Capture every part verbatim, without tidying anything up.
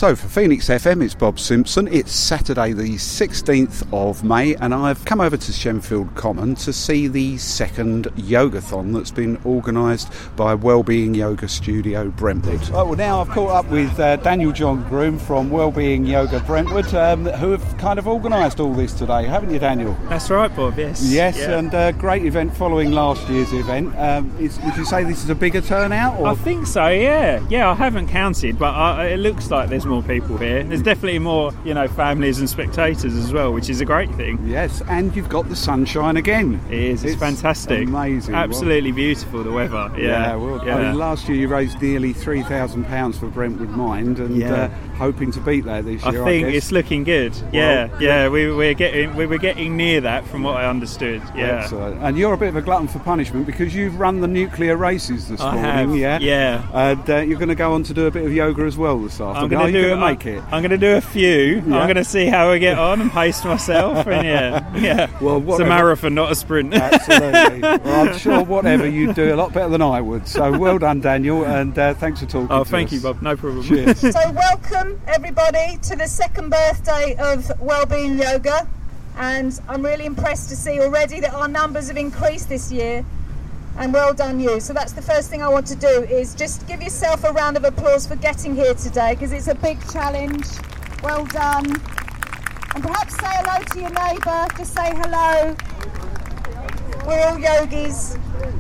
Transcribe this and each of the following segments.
So for Phoenix F M, it's Bob Simpson. It's Saturday the sixteenth of May and I've come over to Shenfield Common to see the second Yogathon that's been organised by Wellbeing Yoga Studio Brentwood. Oh, well, now I've caught up with uh, Daniel John Groom from Wellbeing Yoga Brentwood, um, who have kind of organised all this today, haven't you, Daniel? That's right, Bob, yes. Yes, yeah. and a uh, great event following last year's event. Um, is, would you say this is a bigger turnout? Or? I think so, yeah. Yeah, I haven't counted, but I, it looks like there's more people here. There's definitely more, you know, families and spectators as well, which is a great thing. Yes, and you've got the sunshine again. It is, it's, it's fantastic. Amazing. Absolutely well, beautiful, the weather. Yeah, yeah, well, yeah. I mean, last year you raised nearly three thousand pounds for Brentwood Mind, and yeah. uh, hoping to beat that this year, I think I guess. It's looking good. Well, yeah, yeah, we, we're getting we were getting near that from what I understood. Yeah. Excellent. And you're a bit of a glutton for punishment because you've run the nuclear races this I morning, have, yeah? Yeah. And uh, you're going to go on to do a bit of yoga as well this afternoon. I'm going to do. Are you going to make it? I'm going to do a few. Yeah. I'm going to see how I get on and pace myself. And yeah, yeah. Well, whatever. It's a marathon, not a sprint. Absolutely. Well, I'm sure whatever you do, a lot better than I would. So well done, Daniel, and uh, thanks for talking. Oh, to thank us. you, Bob. No problem. Cheers. So welcome everybody to the second birthday of Wellbeing Yoga, and I'm really impressed to see already that our numbers have increased this year. And well done you. So that's the first thing I want to do, is just give yourself a round of applause for getting here today, because it's a big challenge. Well done. And perhaps say hello to your neighbour. Just say hello. We're all yogis.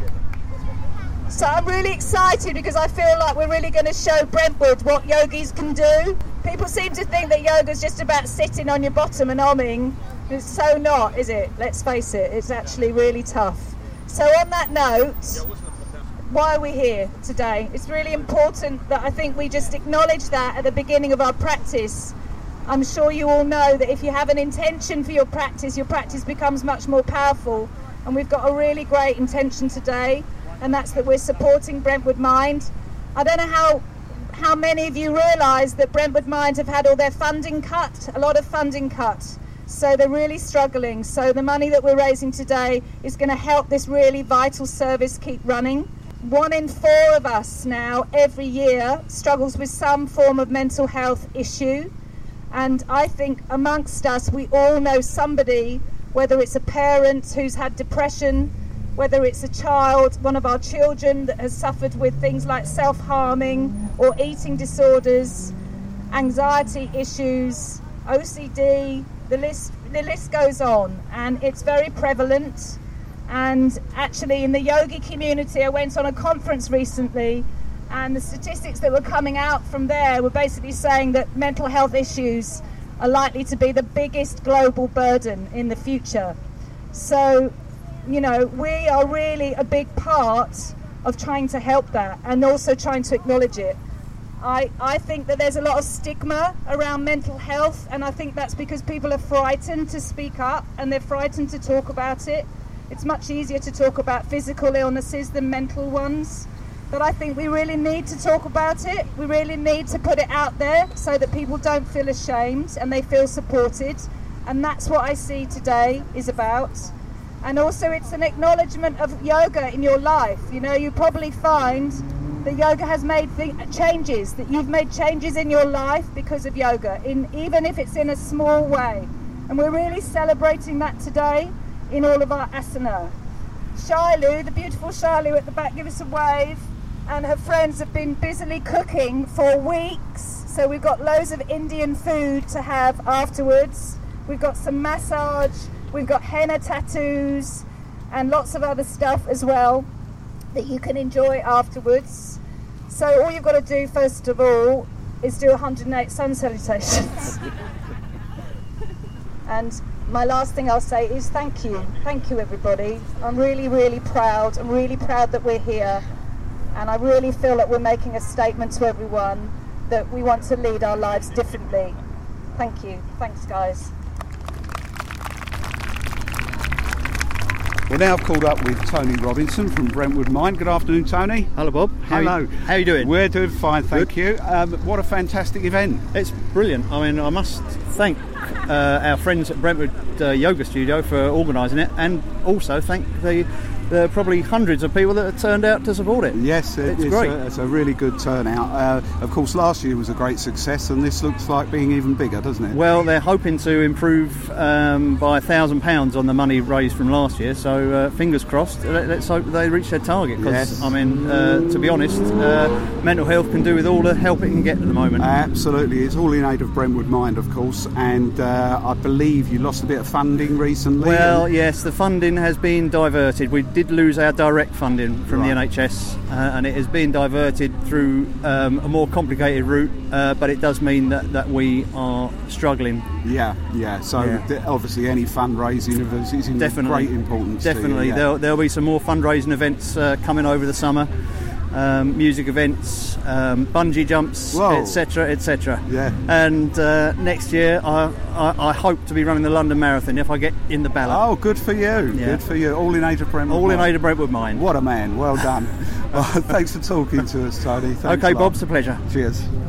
So I'm really excited because I feel like we're really going to show Brentwood what yogis can do. People seem to think that yoga's just about sitting on your bottom and omming. It's so not, is it? Let's face it, it's actually really tough. So on that note, why are we here today? It's really important that I think we just acknowledge that at the beginning of our practice. I'm sure you all know that if you have an intention for your practice, your practice becomes much more powerful. And we've got a really great intention today, and that's that we're supporting Brentwood Mind. I don't know how how many of you realise that Brentwood Mind have had all their funding cut, a lot of funding cut. So they're really struggling. So the money that we're raising today is going to help this really vital service keep running. One in four of us now, every year, struggles with some form of mental health issue. And I think amongst us, we all know somebody, whether it's a parent who's had depression, whether it's a child, one of our children that has suffered with things like self-harming or eating disorders, anxiety issues, O C D, the list the list goes on, and it's very prevalent. And actually in the yogi community, I went on a conference recently, and the statistics that were coming out from there were basically saying that mental health issues are likely to be the biggest global burden in the future. So, you know, we are really a big part of trying to help that and also trying to acknowledge it. I, I think that there's a lot of stigma around mental health, and I think that's because people are frightened to speak up and they're frightened to talk about it. It's much easier to talk about physical illnesses than mental ones. But I think we really need to talk about it. We really need to put it out there so that people don't feel ashamed and they feel supported. And that's what I see today is about. And also it's an acknowledgement of yoga in your life. You know, you probably find that yoga has made th- changes, that you've made changes in your life because of yoga, in even if it's in a small way. And we're really celebrating that today in all of our asana. Shailu, the beautiful Shailu at the back, give us a wave. And her friends have been busily cooking for weeks. So we've got loads of Indian food to have afterwards. We've got some massage, we've got henna tattoos, and lots of other stuff as well that you can enjoy afterwards. So all you've got to do first of all is do one hundred eight sun salutations. And my last thing I'll say is thank you. Thank you everybody. I'm really, really proud. I'm really proud that we're here. And I really feel that we're making a statement to everyone that we want to lead our lives differently. Thank you. Thanks guys. We're now called up with Tony Robinson from Brentwood Mind. Good afternoon, Tony. Hello, Bob. How Hello. Are you, how are you doing? We're doing fine, thank Good. you. Um, what a fantastic event. It's brilliant. I mean, I must thank uh, our friends at Brentwood uh, Yoga Studio for organising it, and also thank the there are probably hundreds of people that have turned out to support it. Yes, it, it's, it's great. A, it's a really good turnout. Uh, of course, last year was a great success, and this looks like being even bigger, doesn't it? Well, they're hoping to improve um, by a thousand pounds on the money raised from last year. So uh, fingers crossed. Let's hope they reach their target. Because Yes. I mean, uh, to be honest, uh, mental health can do with all the help it can get at the moment. Absolutely, it's all in aid of Brentwood Mind, of course, and uh, I believe you lost a bit of funding recently. Well, and- yes, the funding has been diverted. We did lose our direct funding from Right. the N H S, uh, and it has been diverted through um, a more complicated route, uh, but it does mean that, that we are struggling. yeah, yeah. So Yeah. th- obviously, any fundraising of us is in Definitely. great importance. to you, Definitely. yeah. There'll, there'll be some more fundraising events uh, coming over the summer. Um, music events, um, bungee jumps, Whoa. et cetera, et cetera. Yeah. And uh, next year, I, I, I hope to be running the London Marathon if I get in the ballot. Oh, good for you. Yeah. Good for you. All in aid of Brentwood All in Mind. aid of Brentwood Mind. What a man. Well done. Well, thanks for talking to us, Tony. Thanks Okay, a lot. Bob, it's a pleasure. Cheers.